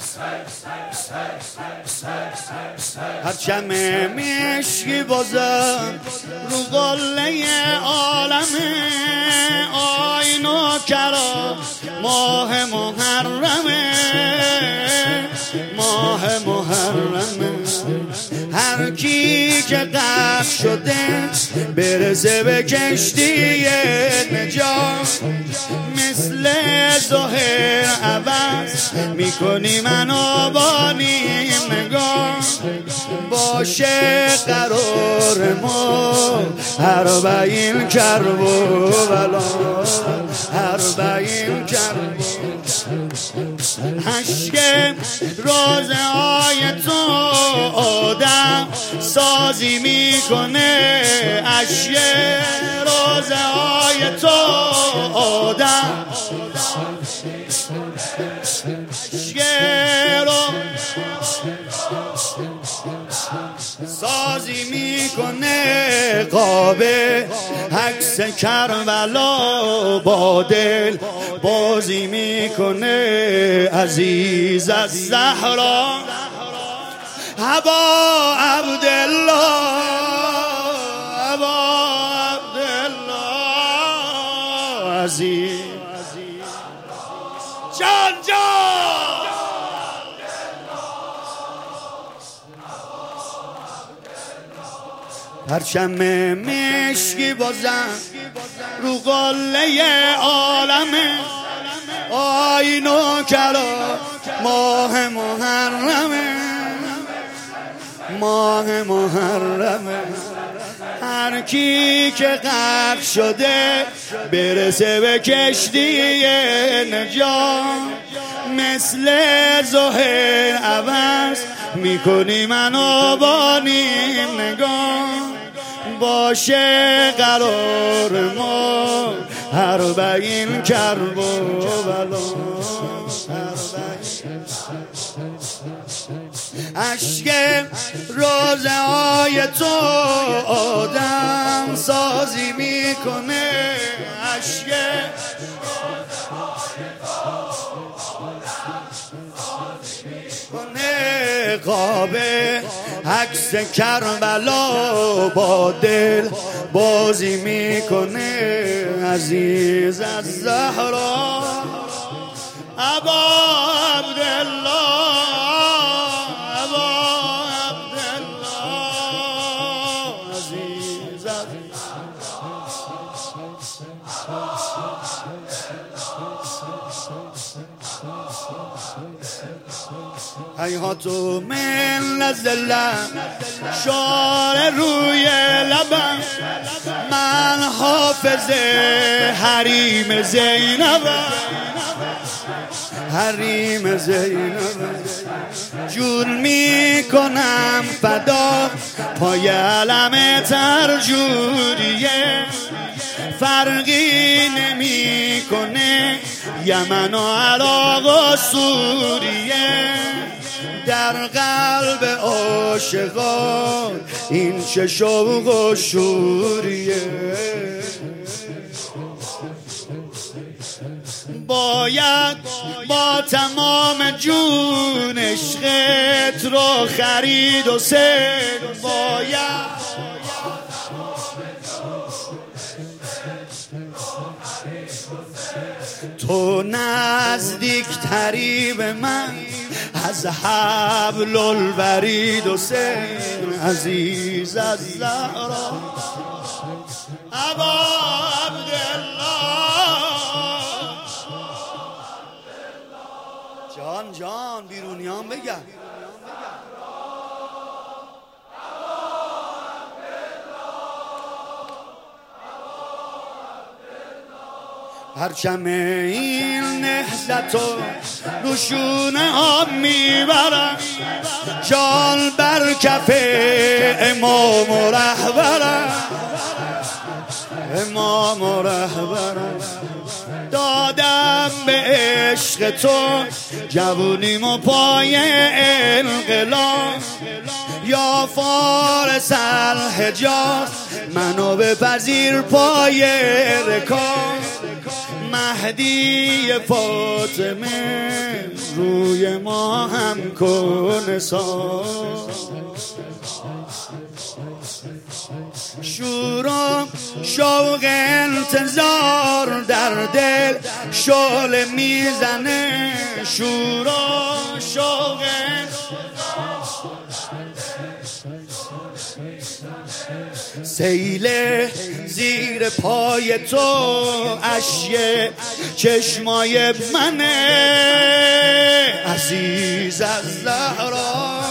پرچم مشکی بازم رو قله عالمه، آیین و کرا ماه محرمه، ماه محرمه. هر کی که غرق شده برسه به کشتی نجات، مثل ظاهر عوض میکنی منو با نیم نگاه. باشه قرار ما 40 کرب و بلا، 40 کرب. اشک روزهای تو آدم سازی میکنه، اشک روزهای تو آدم سازی میکنه. قابه عکس کربلا با دل بازی میکنه. عزیز از زهرا ابا عبدالله، ابا عبدالله عزیز. جان جان پرچم مشکی بازم رو قله عالمه، آیین و کرا ماه محرمه، ماه محرمه. هر کی که غرق شده برسه به کشتی نجات، مثل ظاهر عوض میکنی منو با نیم نگاه. باشه قرار ما 40 کرب و بلا، 40. اشک روزهای تو آدم سازی میکنه، اشک قابه عکس کربلا با دل بازی میکنه. عزیز از زهرا ابا عبدالله، ابا عبدالله عزیز از حیاتو من لزلم شعر روی لبم، من حافظ حریم زینبم، حریم زینبم. جون میکنم فدا پای علم ترجوریه، فرقی نمیکنه یمن و عراق و سوریه. در قلب عاشقان این چه شوق و شوریه. باید با تمام جون عشقت رو خرید و سر، باید تو نزدیک تری به من از حبل الورید و سر. عزیز از زهرا ابا عبدالله. جان جان بیرونیان بگم پرچم این نهضت رو شونه ها میبرم، جان بر کف امام و رهبرم، امام و رهبرم. دادم به عشق تو جوونیم و پای انقلاب، یا فارس الحجاز منو بپذیر پای رکاب. مهدی فاطمه روی ما هم کن سار شور و شوق انتظار در دل شعله میزنه شور و شوق سیل زیر پای تو اشیه چشمای منه عزیز از زهرا